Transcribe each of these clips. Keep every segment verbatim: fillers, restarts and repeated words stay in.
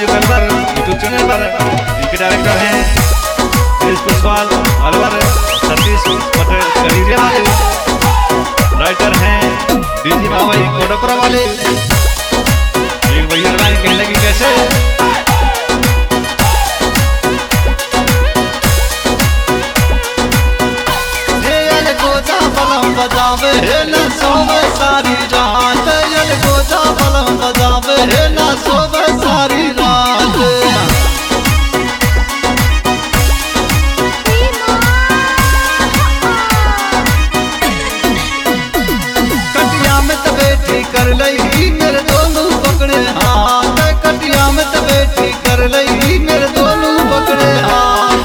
Music Alwar YouTube channel पर। इनके director हैं पुष्पाल अलवर, सतीश पटेल करीरिया वाले, राइटर हैं डीजी बाबा कोटपुरा वाले। एक भैया लाइन कहने लगी कैसे बजावे न सोवे सारी रात, यल गोजा बलम बजावे न सोवे सारी रात। कटिया में तो बैठी कर लई मेरे दोनों पकड़े हाथ, कटिया में तो बैठी कर लई मेरे दोनों पकड़े हाथ।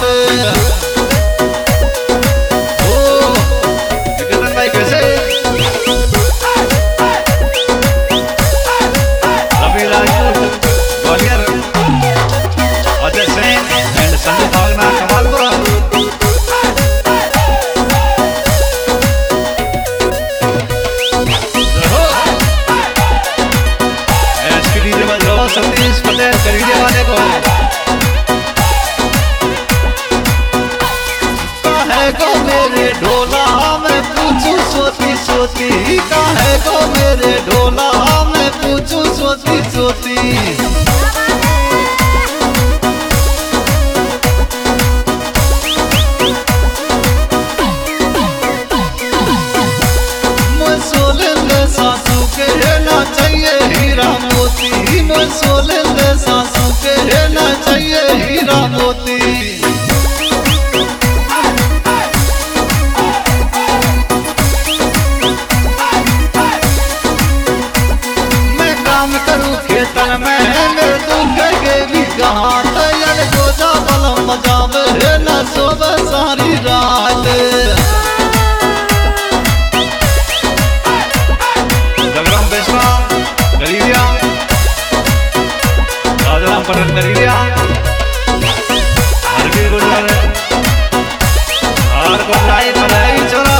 सतीश पटेल करीरिया वाले को काहे को मेरे ढोला मैं पूछूं सोती सोती, काहे को मेरे ढोला मैं पूछूं सोती सोती। सासू के रहना चाहिए हीरा मोती, मैं सोले ले सासू के रहना चाहिए हीरा मोती। मैं काम करूँ खेतन में मेरे दुख के भी कहाँ, तैयार गोजा बलम बजावे रहना सोवे सारी रात। करीरिया राजाराम पटेल करीरिया हरवी गुजर और को लाई मलाई चला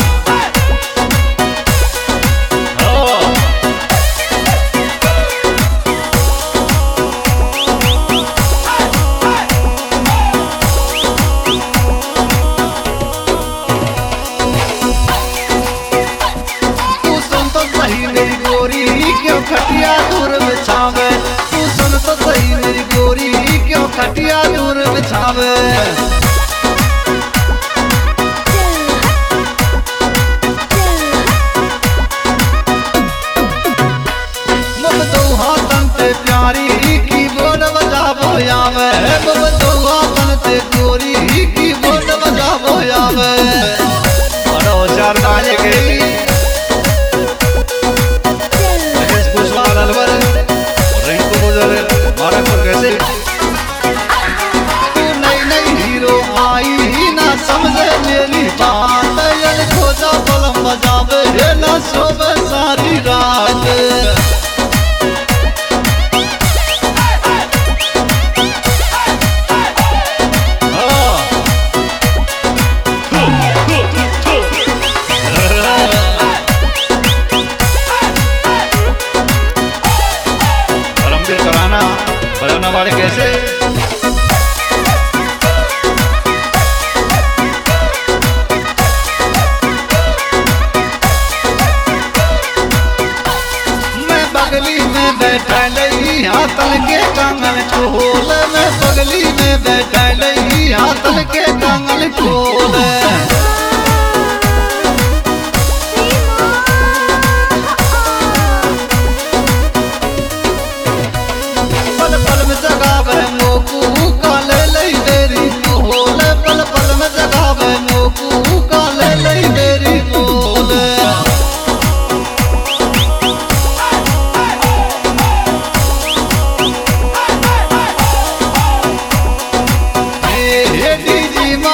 क्यों खटिया दूर बिछावे, तू सुन तो सही मेरी गोरी क्यों खटिया दूर बिछावे। मुझ तो हाथन ते प्यारी की बोल बजा बोयावे, मुझ तो हाथन ते गोरी की बोल बजा बोयावे। बड़ो चार गाने गई अलवर रिंकू गुजर मारा को कैसे तू नई नई हीरो आई ना समझे मेरी बात, यल खोजा बलम बजावे ना सोवे सारी रात। बजाना वाले कैसे मैं बगली में बैठा लई हाथन के कंगन खोल, मैं बगली में बैठा लई हाथन के कंगन खोल।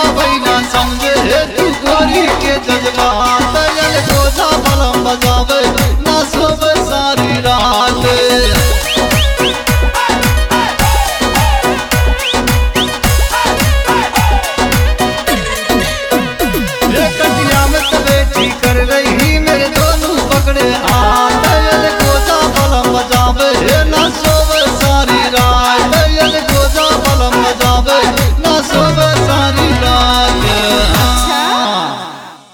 समझे तू गोरी के जज्बात, यल गोजा बलम बजावे